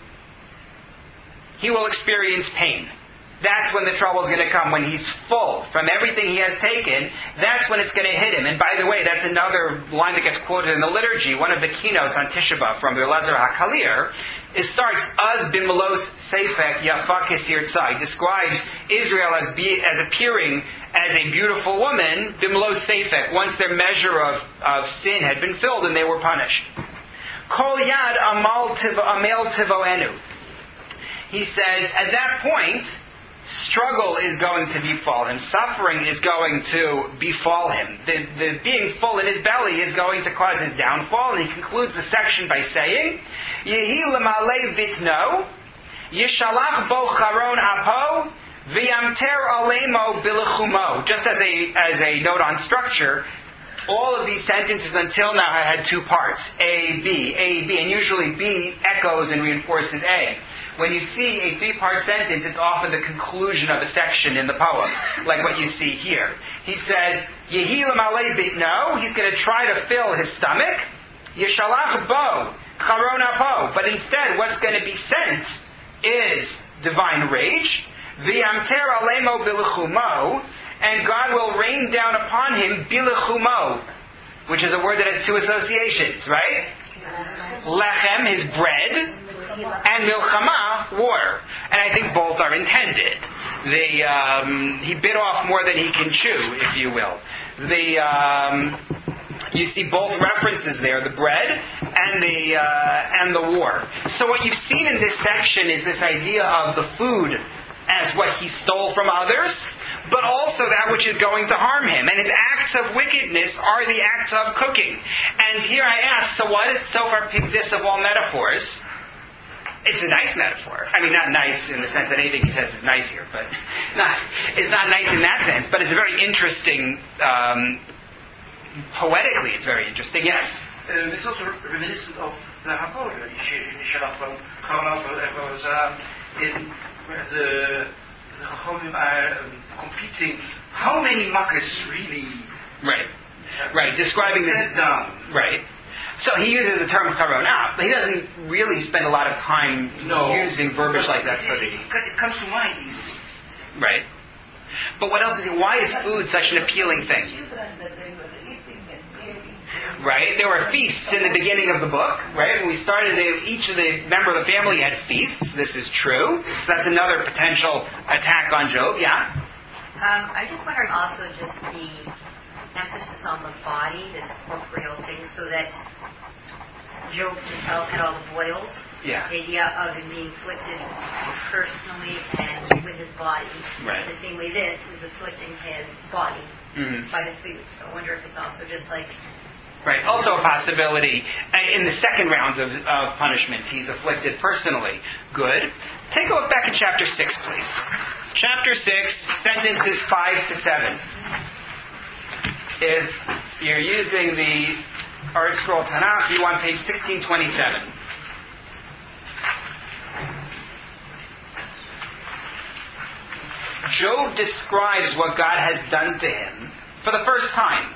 he will experience pain. That's when the trouble is going to come. When he's full from everything he has taken, that's when it's going to hit him. And by the way, that's another line that gets quoted in the liturgy. One of the keynotes on Tisha B'Av from the Elazar HaKalir, it starts, Az bimlos seifek yafa kesir tzai. Describes Israel as be, as appearing as a beautiful woman, bimlos seifek, once their measure of, of sin had been filled and they were punished. Kol yad amal tivo, amel tivoenu. He says, at that point, struggle is going to befall him. Suffering is going to befall him. The, the being full in his belly is going to cause his downfall. And he concludes the section by saying, Yehi l'malei vitno, yishalach bo charon apo, v'yamter alemo bilechumo. Just as a, as a note on structure, all of these sentences until now had two parts. A, B, A, B. And usually B echoes and reinforces A. When you see a three-part sentence, it's often the conclusion of a section in the poem, like what you see here. He says, Yehi l'malei bitno, he's going to try to fill his stomach. Yeshalach bo, charon apo. But instead, what's going to be sent is divine rage. V'yamter alemo bilechumo, and God will rain down upon him bilechumo, which is a word that has two associations, right? Lechem, his bread, and milchama, war. And I think both are intended. The, um, he bit off more than he can chew, if you will. The, um, you see both references there, the bread and the, uh, and the war. So what you've seen in this section is this idea of the food as what he stole from others, but also that which is going to harm him. And his acts of wickedness are the acts of cooking. And here I ask, so why does Zohar pick this of all metaphors? It's a nice metaphor. I mean, not nice in the sense that anything he says is nice here, but not, it's not nice in that sense, but it's a very interesting, um, poetically it's very interesting, yes. Uh, it's also reminiscent of the Haggadah, in where the, the Chachamim are um, competing. How many makkahs really? Right, right, describing set the, down. Right. So he uses the term karonah, but he doesn't really spend a lot of time no. using verbiage like that for the... It comes to mind easily. Right. But what else is it? Why is food such an appealing thing? Right? There were feasts in the beginning of the book, right? When we started, they, each of the member of the family had feasts. This is true. So that's another potential attack on Job, yeah? Um, I'm just wondering also just the emphasis on the body, this corporeal thing, so that Job himself had all the boils. Yeah. The idea of him being afflicted personally and with his body. Right. In the same way this is afflicting his body Mm-hmm. by the food. So I wonder if it's also just like... Right. Also a possibility, in the second round of, of punishments, he's afflicted personally. Good. Take a look back at chapter six, please. Chapter six, sentences five to seven. If you're using the Art Scroll Tanakh, you want page sixteen twenty-seven. Job describes what God has done to him for the first time.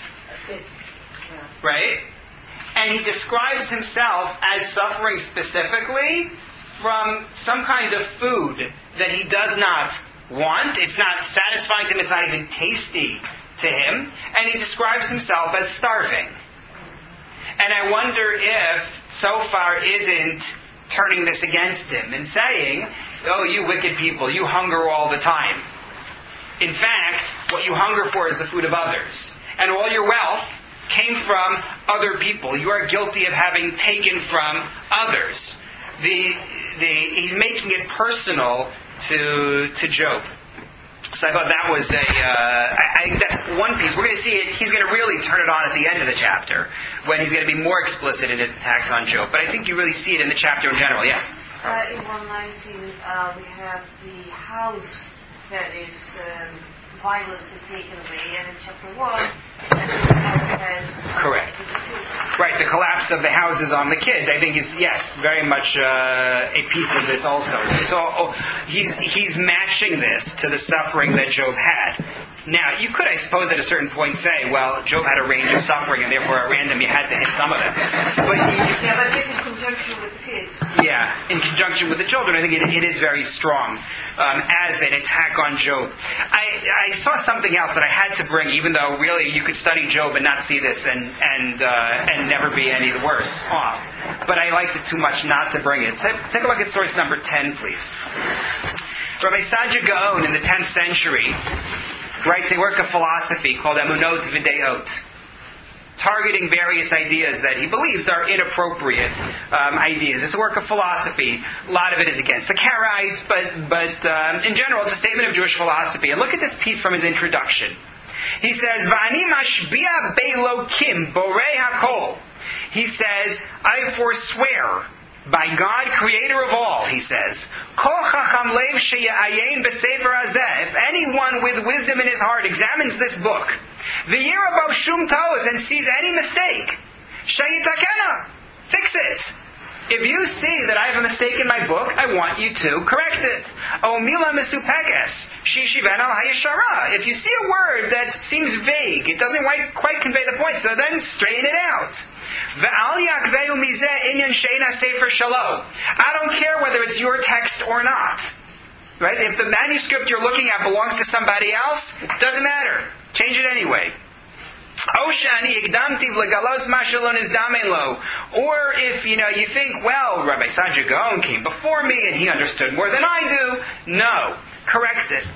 Right? And he describes himself as suffering specifically from some kind of food that he does not want. It's not satisfying to him. It's not even tasty to him. And he describes himself as starving. And I wonder if Zophar isn't turning this against him and saying, oh, you wicked people, you hunger all the time. In fact, what you hunger for is the food of others. And all your wealth came from other people. You are guilty of having taken from others. The, the, he's making it personal to, to Job. So I thought that was a, uh, I, I, that's one piece. We're going to see it, he's going to really turn it on at the end of the chapter, when he's going to be more explicit in his attacks on Job. But I think you really see it in the chapter in general, yes? Uh, in one nineteen, uh, we have the house that is um, violently taken away, and in chapter one, has... Correct. Right, the collapse of the houses on the kids, I think is, yes, very much uh, a piece of this also. So oh, he's he's matching this to the suffering that Job had. Now, you could, I suppose, at a certain point say, well, Job had a range of suffering, and therefore at random you had to hit some of it. But he, yeah, but this in conjunction with the kids. Yeah, in conjunction with the children, I think it, it is very strong um, as an attack on Job. I, I saw something else that I had to bring, even though really you could study Job and not see this and and uh, and never be any the worse off. But I liked it too much not to bring it. Take, take a look at source number ten, please. Rabbi Saadia Gaon in the tenth century writes a work of philosophy called Emunot V'Deot, targeting various ideas that he believes are inappropriate um, ideas. It's a work of philosophy. A lot of it is against the Karaites, but but um, in general, it's a statement of Jewish philosophy. And look at this piece from his introduction. He says, "Va'ani mashbi'a be'elokim borei hakol." He says, "I forswear by God, creator of all," he says, "Kol chacham lev she'yayin b'sefer hazeh." If anyone with wisdom in his heart examines this book, v'yira bo shum toes, and sees any mistake, sheyitakena, fix it. If you see that I have a mistake in my book, I want you to correct it. O mila misupekes, shishiven al hayashara. If you see a word that seems vague, it doesn't quite, quite convey the point, so then straighten it out. I don't care whether it's your text or not. Right? If the manuscript you're looking at belongs to somebody else, it doesn't matter. Change it anyway. Or if, you know, you think, well, Rabbi Saadia Gaon came before me and he understood more than I do. No. Correct it.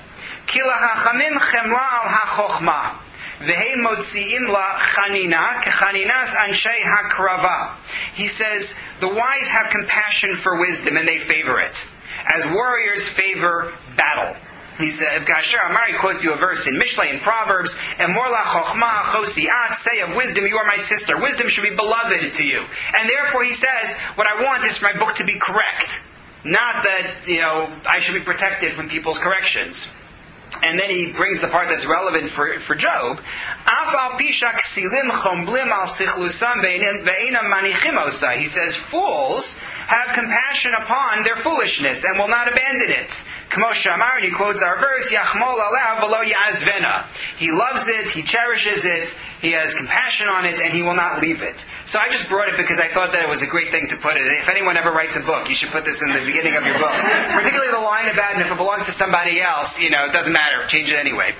He says, the wise have compassion for wisdom and they favor it. as warriors favor battle. He said, Kasher Amari quotes you a verse in Mishlei in Proverbs, and Morla Chochma Chosiat, say of wisdom, you are my sister. Wisdom should be beloved to you. And therefore he says, what I want is for my book to be correct. Not that, you know, I should be protected from people's corrections. And then he brings the part that's relevant for, for Job. He says, fools have compassion upon their foolishness and will not abandon it. And he quotes our verse, he loves it, he cherishes it, he has compassion on it, and he will not leave it. So I just brought it because I thought that it was a great thing to put it. If anyone ever writes a book, you should put this in the beginning of your book. Particularly the line about, and if it belongs to somebody else, you know, it doesn't matter, change it anyway.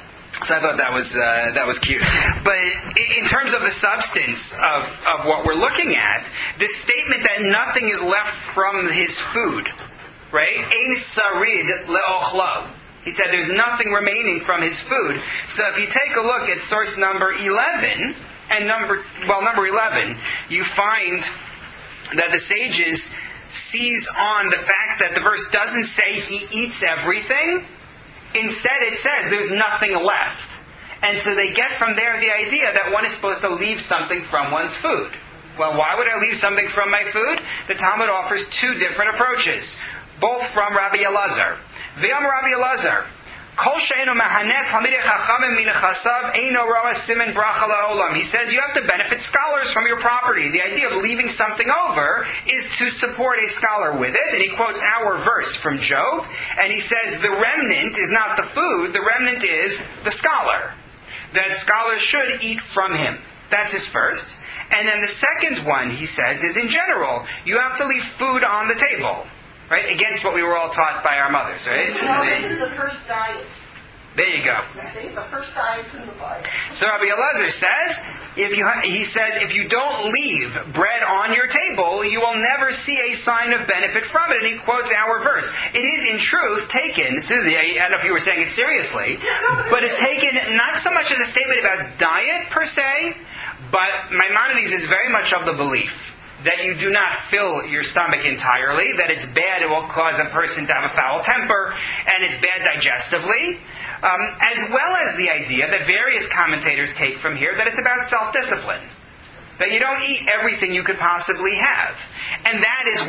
So I thought that was uh, that was cute. But in terms of the substance of, of what we're looking at, this statement that nothing is left from his food, right? Ein sarid le'ochlo. He said there's nothing remaining from his food. So if you take a look at source number eleven, and number, well, number eleven, you find that the sages seize on the fact that the verse doesn't say he eats everything. Instead, it says there's nothing left. And so they get from there the idea that one is supposed to leave something from one's food. Well, why would I leave something from my food? The Talmud offers two different approaches, both from Rabbi Elazar. V'yam Rabbi Elazar, Kol she'enu mahanet hamidei chachamim min chasav eino roa simen bracha la'olam. He says you have to benefit scholars from your property. The idea of leaving something over is to support a scholar with it. And he quotes our verse from Job. And he says the remnant is not the food, the remnant is the scholar. That scholars should eat from him. That's his first. And then the second one, he says, is in general, you have to leave food on the table. Right? Against what we were all taught by our mothers, right? No, this is the first diet. There you go. See, the first diet's in the Bible. So Rabbi Elazar says, if you ha- he says, if you don't leave bread on your table, you will never see a sign of benefit from it. And he quotes our verse. It is in truth taken, Susie, I don't know if you were saying it seriously, but it's taken not so much as a statement about diet per se, but Maimonides is very much of the belief that you do not fill your stomach entirely, that it's bad, it will cause a person to have a foul temper, and it's bad digestively, um, as well as the idea that various commentators take from here that it's about self-discipline. That you don't eat everything you could possibly have. And that is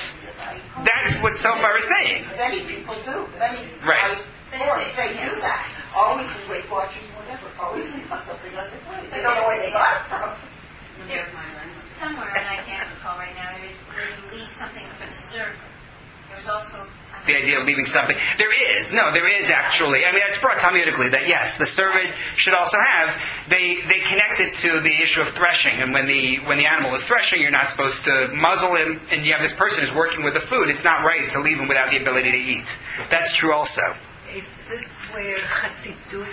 what, that's what Sofar is saying. Many people do. Many, right. Of course, they do that. Always in Weight Watchers and whatever, always leave us something on their plate. They don't know where they got it from. There, somewhere, and I can't recall right now, there is where you leave something for the server. There's also the idea of leaving something. There is. No, there is actually. I mean, it's brought Talmudically that yes, the servant should also have. They they connect it to the issue of threshing, and when the when the animal is threshing, you're not supposed to muzzle him, and you have this person who's working with the food. It's not right to leave him without the ability to eat. That's true also. Is this where Hasidut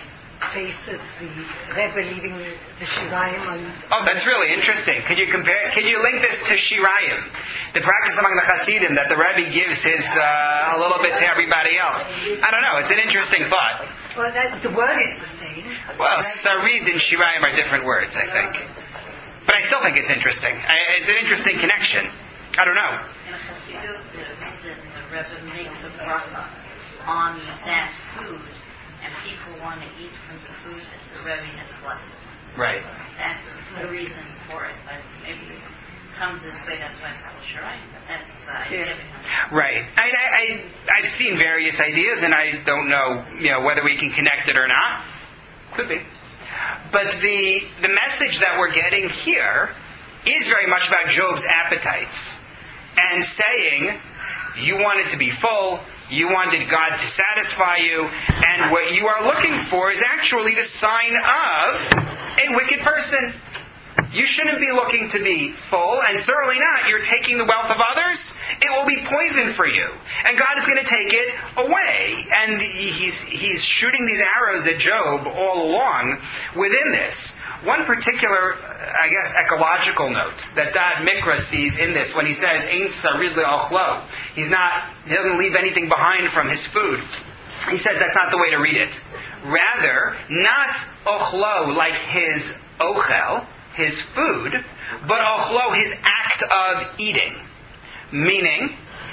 faces the Rebbe leaving the Shirayim on... Oh, that's really interesting. Could you compare? Could you link this to Shirayim, the practice among the Hasidim that the Rebbe gives his uh, a little bit to everybody else? I don't know. It's an interesting thought. Well, that, the word is the same. Well, Sarid and Shirayim are different words, I think. But I still think it's interesting. I, it's an interesting connection. I don't know. In Hasidut, the reason the Rebbe makes a bracha on that food, and people want to eat from the food that the Rebbe has blessed. Right. That's the reason for it. But maybe it comes this way, that's why it's called Shirayim. But that's the idea Yeah. behind it. Right. I, I, I, I've seen various ideas, and I don't know, you know, whether we can connect it or not. Could be. But the the message that we're getting here is very much about Job's appetites, and saying, you wanted to be full, you wanted God to satisfy you, and what you are looking for is actually the sign of a wicked person. You shouldn't be looking to be full, and certainly not, you're taking the wealth of others, it will be poison for you. And God is going to take it away. And he's, he's shooting these arrows at Job all along within this. One particular, I guess, ecological note that Dad Mikra sees in this when he says, Ein sarid le'ochlo. He's not, he doesn't leave anything behind from his food. He says that's not the way to read it. Rather, not ochlo like his ochel, his food, but ochlo, his act of eating. Meaning,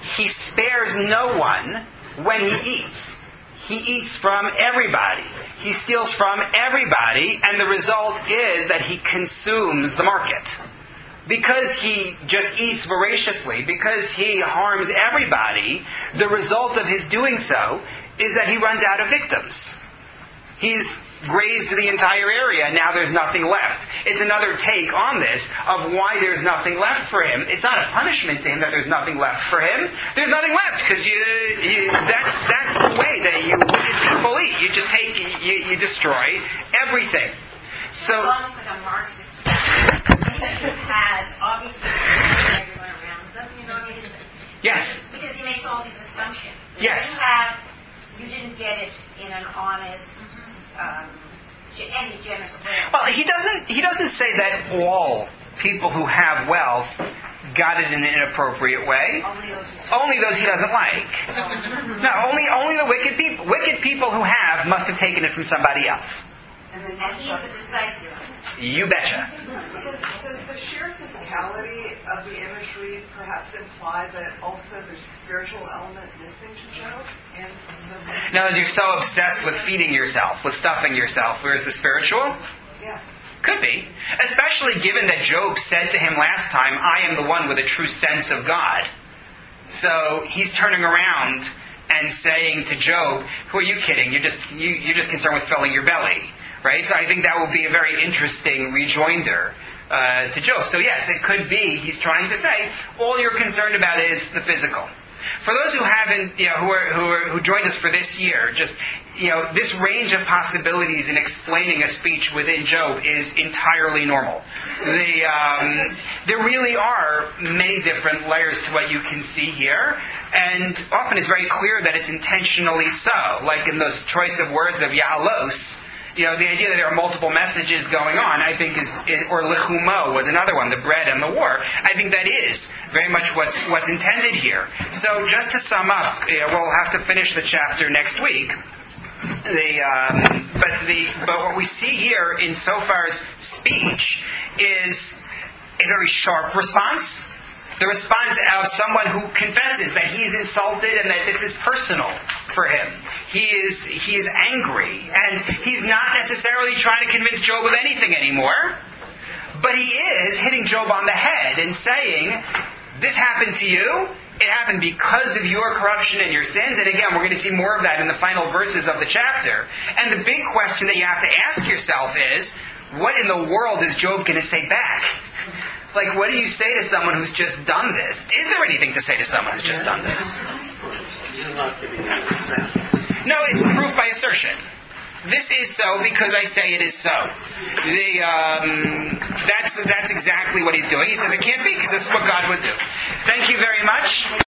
he spares no one when he eats. He eats from everybody. He steals from everybody, and the result is that he consumes the market. Because he just eats voraciously, because he harms everybody, the result of his doing so is that he runs out of victims. He's grazed the entire area, and now there's nothing left. It's another take on this of why there's nothing left for him. It's not a punishment to him that there's nothing left for him. There's nothing left because you, you that's that's the way that you wicked people eat. You just take you, you destroy everything. So It's almost like a Marxist. Anybody who has obviously everyone around them, you know, because, yes, because he makes all these assumptions. If Yes. You have, you didn't get it in an honest, um, ge- any generous way. well, he doesn't he doesn't say that all people who have wealth got it in an inappropriate way. Only those who Only those he doesn't like. No, only only the wicked people. Wicked people who have must have taken it from somebody else. And then and he's the decisive. You betcha. Does, does the sheer physicality of the imagery perhaps imply that also there's a spiritual element missing to Job? And so Now, you're so obsessed with feeding yourself, with stuffing yourself, where's the spiritual? yeah. Could be. Especially given that Job said to him last time, I am the one with a true sense of God. So he's turning around and saying to Job, who are you kidding? You're just, you, you're just concerned with filling your belly. Right? So I think that will be a very interesting rejoinder uh, to Job. So yes, it could be he's trying to say, all you're concerned about is the physical. For those who haven't, you know, who are, who are, who joined us for this year, just, you know, this range of possibilities in explaining a speech within Job is entirely normal. The, um, there really are many different layers to what you can see here, and often it's very clear that it's intentionally so. Like in those choice of words of Yahalos, you know, the idea that there are multiple messages going on, I think is, or Lechumo was another one, the bread and the war. I think that is very much what's what's intended here. So just to sum up, you know, we'll have to finish the chapter next week. The um, but the but what we see here in Sophar's speech is a very sharp response. The response of someone who confesses that he is insulted and that this is personal for him. He is he is angry, and he's not necessarily trying to convince Job of anything anymore, but he is hitting Job on the head and saying, this happened to you, it happened because of your corruption and your sins, and again, we're going to see more of that in the final verses of the chapter. And the big question that you have to ask yourself is, what in the world is Job going to say back? Like, what do you say to someone who's just done this? Is there anything to say to someone who's just done this? You're not giving an example. No, it's proof by assertion. This is so because I say it is so. The, um, that's, that's exactly what he's doing. He says it can't be because this is what God would do. Thank you very much.